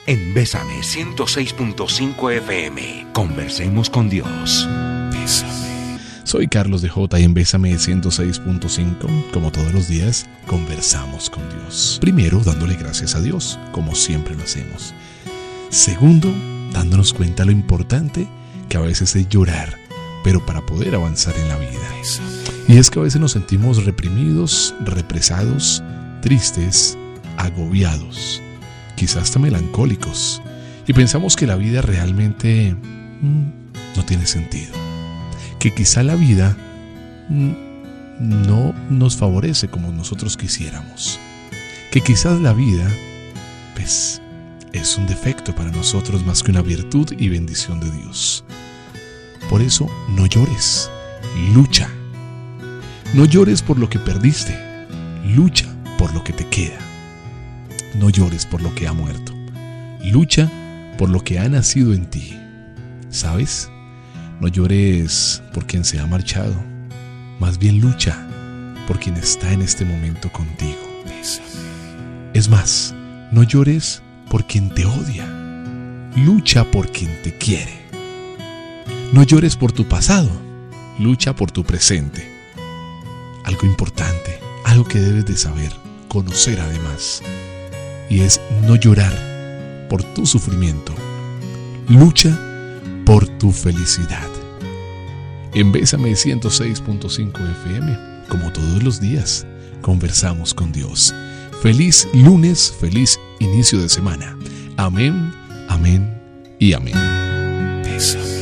en Bésame 106.5 FM. Conversemos con Dios. Bésame. Soy Carlos de J y en Bésame 106.5, como todos los días, conversamos con Dios. Primero, dándole gracias a Dios, como siempre lo hacemos. Segundo, dándonos cuenta lo importante que a veces es llorar, pero para poder avanzar en la vida. Y es que a veces nos sentimos reprimidos, represados, tristes, agobiados, quizás hasta melancólicos, y pensamos que la vida realmente no tiene sentido, que quizá la vida no nos favorece como nosotros quisiéramos, que quizás la vida pues, es un defecto para nosotros más que una virtud y bendición de Dios. Por eso no llores, lucha. No llores por lo que perdiste, lucha por lo que te queda. No llores por lo que ha muerto, lucha por lo que ha nacido en ti. ¿Sabes? No llores por quien se ha marchado, más bien lucha por quien está en este momento contigo. Es más, no llores por quien te odia, lucha por quien te quiere. No llores por tu pasado, lucha por tu presente. Algo importante, algo que debes de saber, conocer además, y es no llorar por tu sufrimiento, lucha por tu felicidad. En Bésame 106.5 FM, como todos los días, conversamos con Dios. Feliz lunes, feliz inicio de semana. Amén, amén y amén. Bésame.